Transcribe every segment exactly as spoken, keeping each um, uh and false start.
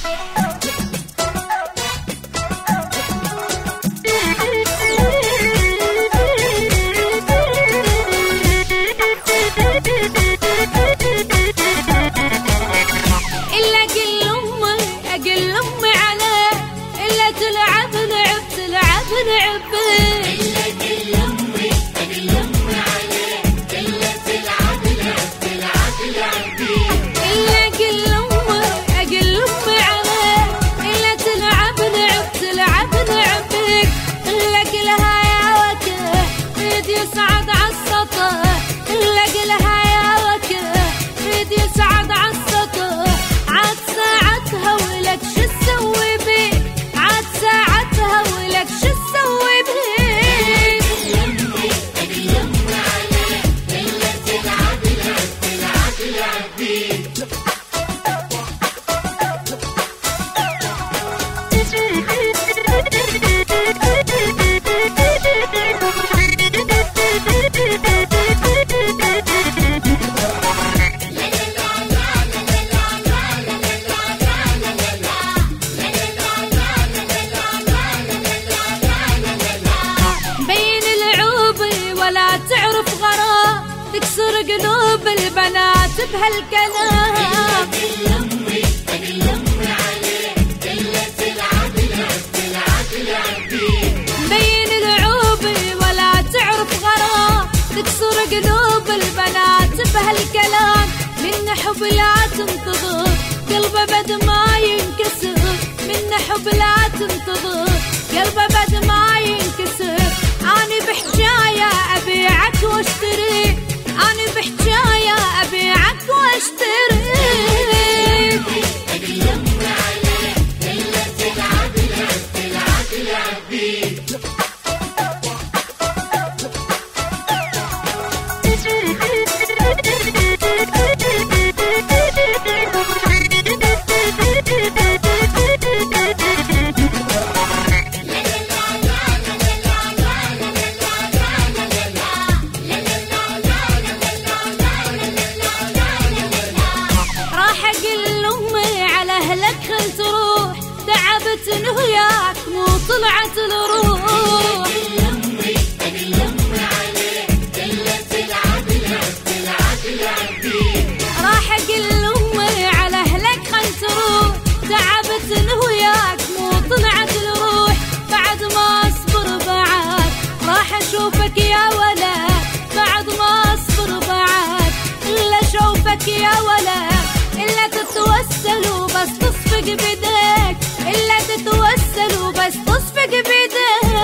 تكسر قلوب البنات بهالكلام. بين العوبي ولا تعرف غرام، تكسر قلوب البنات بهالكلام. من حب لا تنتظر قلبه بد ما ينكسر، من حب لا تنتظر قلبه بد ما ينكسر. أنا بحجاية أبيعك واشتري، أنا بحجاية أبيعك واشتري. تعبت وياك مو طلعت الروح. راح اقول لامي على اهلك خل تروح، تعبت وياك مو طلعت الروح. بعد ما اصبر بعد راح اشوفك يا ولد، بعد ما اصبر بعد الا اشوفك يا ولد. الا تتوسل وبس تصفق بيدك، إلا تتوسل وبس تصفق بيدك.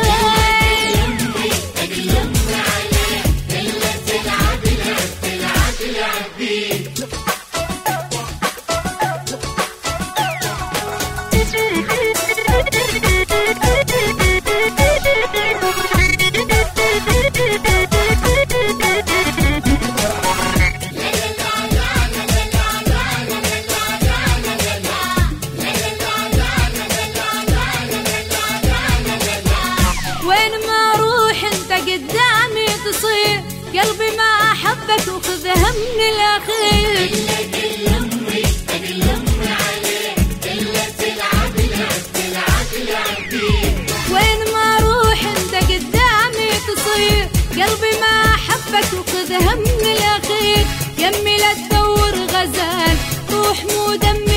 قدامي تصير قلبي ما أحبك وخذها من الأخير. وين ما أروح أنت قدامي تصير قلبي ما أحبك وخذها من الأخير. يمي لا تدور غزال روح مو دم